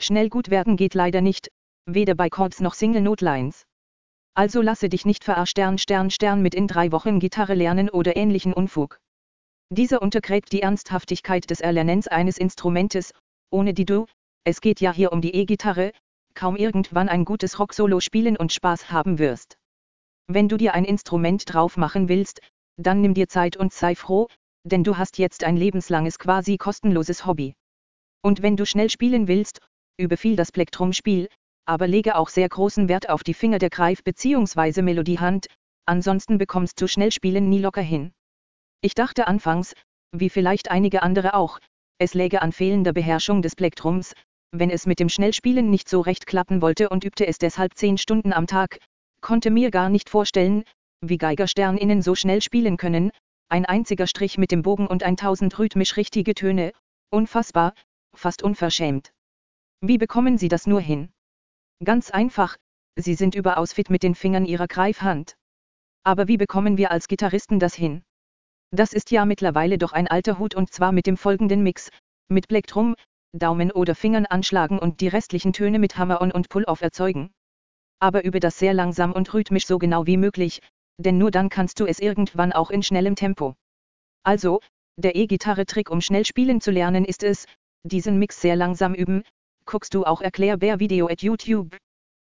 Schnell gut werden geht leider nicht, weder bei Chords noch Single-Note-Lines. Also lasse dich nicht verarschen mit in 3 Wochen Gitarre lernen oder ähnlichen Unfug. Dieser untergräbt die Ernsthaftigkeit des Erlernens eines Instrumentes, ohne die du, es geht ja hier um die E-Gitarre, kaum irgendwann ein gutes Rock-Solo spielen und Spaß haben wirst. Wenn du dir ein Instrument drauf machen willst, dann nimm dir Zeit und sei froh, denn du hast jetzt ein lebenslanges quasi kostenloses Hobby. Und wenn du schnell spielen willst, übe viel das Plektrumspiel, aber lege auch sehr großen Wert auf die Finger der Greif- bzw. Melodiehand, ansonsten bekommst du Schnellspielen nie locker hin. Ich dachte anfangs, wie vielleicht einige andere auch, es läge an fehlender Beherrschung des Plektrums, wenn es mit dem Schnellspielen nicht so recht klappen wollte und übte es deshalb 10 Stunden am Tag, konnte mir gar nicht vorstellen, wie GeigersternInnen so schnell spielen können, ein einziger Strich mit dem Bogen und 1000 rhythmisch richtige Töne, unfassbar, fast unverschämt. Wie bekommen sie das nur hin? Ganz einfach, sie sind überaus fit mit den Fingern ihrer Greifhand. Aber wie bekommen wir als Gitarristen das hin? Das ist ja mittlerweile doch ein alter Hut und zwar mit dem folgenden Mix, mit Plektrum, Daumen oder Fingern anschlagen und die restlichen Töne mit Hammer-on und Pull-off erzeugen. Aber übe das sehr langsam und rhythmisch so genau wie möglich, denn nur dann kannst du es irgendwann auch in schnellem Tempo. Also, der E-Gitarre-Trick um schnell spielen zu lernen ist es, diesen Mix sehr langsam üben, guckst du auch Erklärbär-Video at YouTube.